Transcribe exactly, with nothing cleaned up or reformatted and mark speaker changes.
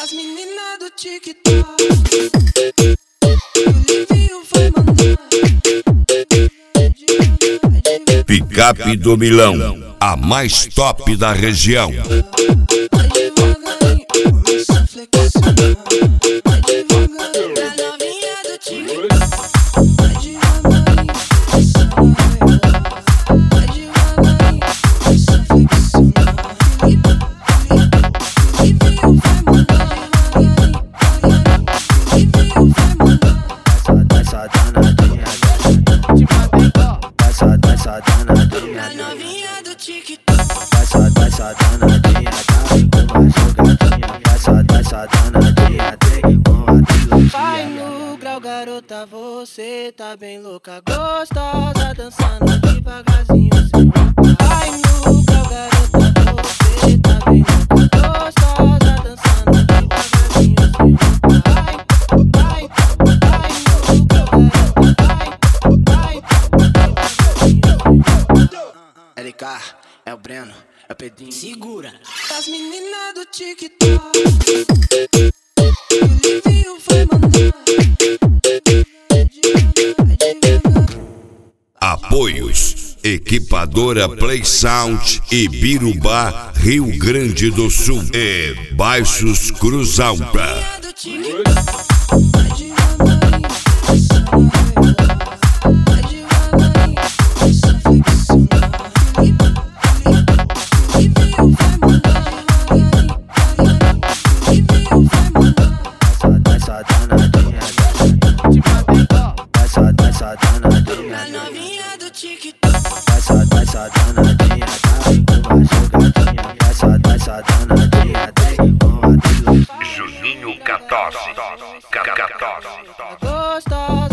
Speaker 1: Das meninas do TikTok, o Livinho vai mandar.
Speaker 2: Picape do Milão, a mais top da região.
Speaker 1: Vai devagarinho, começa a flexionar. Vai devagarinho, da novinha do TikTok. Vai devagarinho, começa a rebolar. Vai devagarinho, começa a flexionar. Livinho vai mandar devagarinho, Livinho vai mandar.
Speaker 3: Essa danadinha, essa essa danadinha,
Speaker 1: Da novinha do TikTok.
Speaker 3: essa essa danadinha, tá com uma jogadinha, essa essa danadinha, tem com a trilogia.
Speaker 1: Vai no grau, garota, você tá bem louca, gostosa, dançando devagarzinho sem roupa. Vai no grau, garota, você tá bem louca, gostosa, dançando devagarzinho sem roupa. Vai, vai, vai no grau, garota, vai, vai, devagarzinho sem roupa.
Speaker 4: L K, é o Breno, é o Pedrinho. Segura!
Speaker 1: Das meninas do TikTok, o Livinho vai mandar.
Speaker 2: Apoios: Equipadora Play Sound e Birubá, Rio Grande do Sul e Baixos Cruzalpa.
Speaker 1: Do TikTok, vai devagarinho, começa a rebolar. Vai devagarinho, começa a flexionar. Livinho vai mandar devagarinho, Livinho vai mandar.
Speaker 3: Essa danadinha, essa essa danadinha,
Speaker 1: Da novinha do TikTok.
Speaker 3: essa essa danadinha, tá com uma jogadinha, essa essa danadinha, tem com a trilogia.
Speaker 2: Juninho quatorze.
Speaker 1: Gostosa.